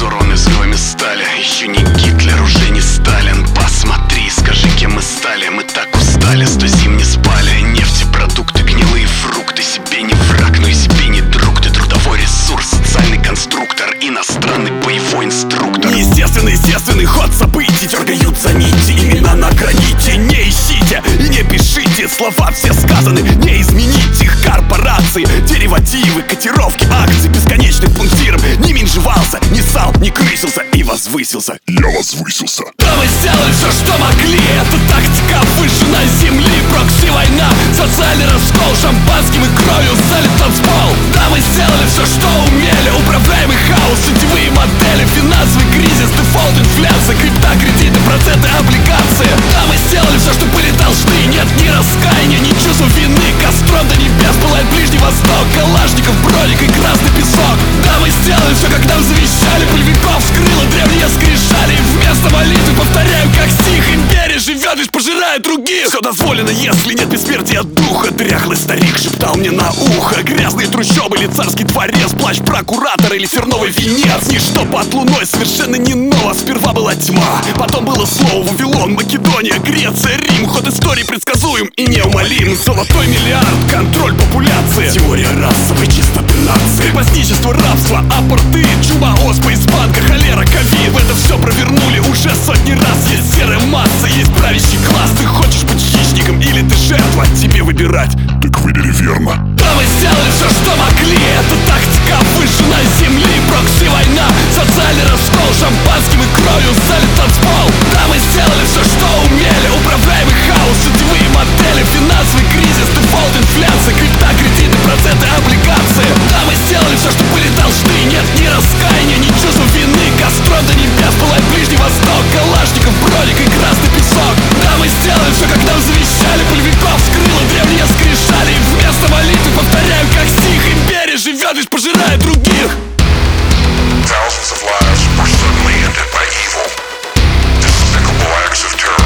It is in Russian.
взорваны взрывами стали. Еще не Гитлер, уже не Сталин. Посмотри, скажи, кем мы стали. Мы так устали, 100 зим не спали. Нефтепродукты, гнилые фрукты. Себе не враг, но и себе не друг. Ты трудовой ресурс, социальный конструктор, иностранный боевой инструктор. Естественный ход событий, дергаются нити, имена на граните. Не ищите и не пишите, слова все сказаны, не изменить их. Корпорации, деривативы, котировки акций бесконечным пунктиром. Не менжевался, не ссал, не крысился и возвысился. Я возвысился. Да мы сделали все, что могли. Это тактика выжженной земли. Прокси-война, социальный раскол. Шампанским и кровью залит танцпол. Да мы сделали все, что умели. Управляемый хаос, сетевые модели. Финансовый кризис, дефолт, инфляция. Крипта, кредиты, проценты, облигации. Да мы сделали все, что были должны. Нет ни раскаяния, ни чувства вины. Костром до небес пылает Ближний Восток. Калашников, броник и красный песок. Да мы сделали все, как нам завещали. Пулевиков скрыло древние скрижали. И вместо молитвы повторяем, как стих. Империя живет, лишь пожирая других. Все дозволено, если нет бессмертия духа. Дряхлый старик шептал мне на ухо. Грязные трущобы или царский дворец. Плащ прокуратора или терновый венец. Ничто под луной совершенно не ново. Сперва была тьма, потом было слово. Вавилон, Македония, Греция, Рим. Ход истории предсказуем и неумолим. Золотой миллиард, контроль популяции. Теория расовой чистоты нации. Крепостничество, рабство, апорты. Чума, оспа, испанка, холера, ковид. Это все провернули уже сотни раз. Есть серая масса, есть правящий класс. Ты хочешь быть хищником или ты жертва? Тебе выбирать. Так выбери верно. Да мы сделали все, что могли. Это тактика выжженной земли. Прокси-война, социальный раскол. Шампанским и кровью залит танцпол. Да мы сделали все, что умели. Управляемый хаос, сетевые модели. Финансовый кризис, дефолт, инфляция. Крипта, кредиты, проценты, облигации. Да мы сделали все, что были должны. Нет ни раскаяния, ни чувства вины. Костром до небес пылает Ближний Восток. Калашников, броник и красный песок. Да мы сделали все, как нам завещали. Пулевиков скрыло древние скрижали. И вместо молитвы повторяем, как стих. Империя живет, лишь пожирая других. Thousands of lives were suddenly ended by evil. Despicable acts of terror.